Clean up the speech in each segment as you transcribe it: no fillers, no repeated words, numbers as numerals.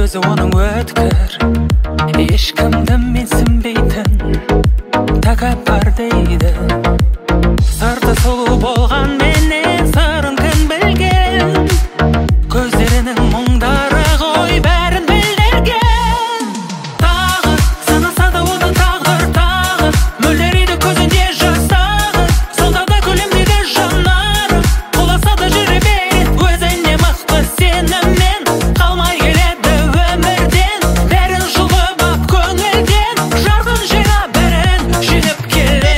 өзі оның өткір, ешкімді менсінбейтін тәкаппар дейді. Сырты сұлу болған менен сырын кім білген, көздерінің мұңдары ғой бәрін білдірген. Тағы санаса да оны тағдыр, тағы мөлдірейді көзінде жастағы, солдада көлемдейді жанары, құласа да жүре береді өзіне мықты сеніммен. Қалмай келеді өмірден бәрін жұлып ап көңілден, жарқын жайға бәрін жинап келеді.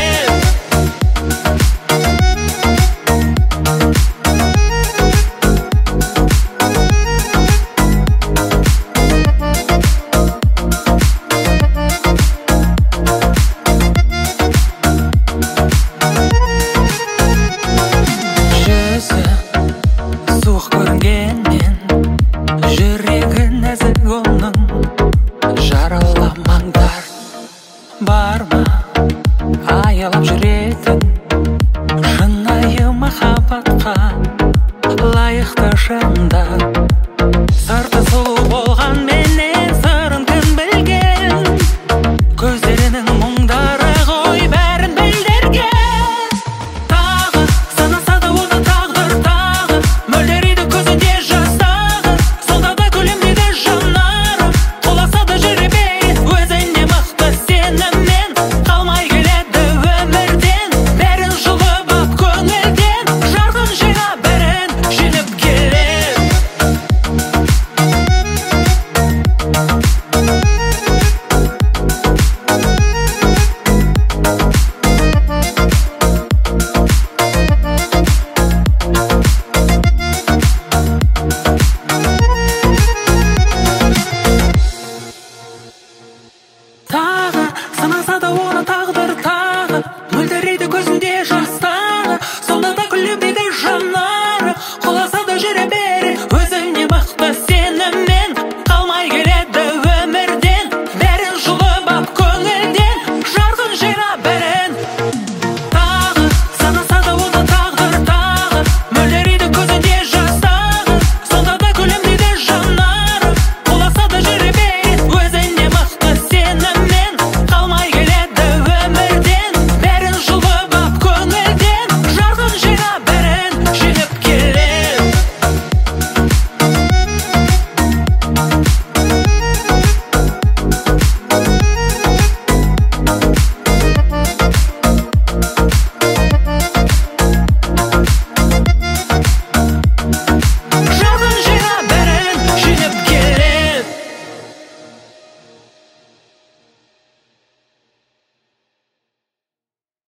Жүзі суық көрінгенмен жүрегі нәзік оның, жараламаңдар. Бар ма аялап жүретін шынайы махаббатқа лайықты жандар? Сырты сұлу болған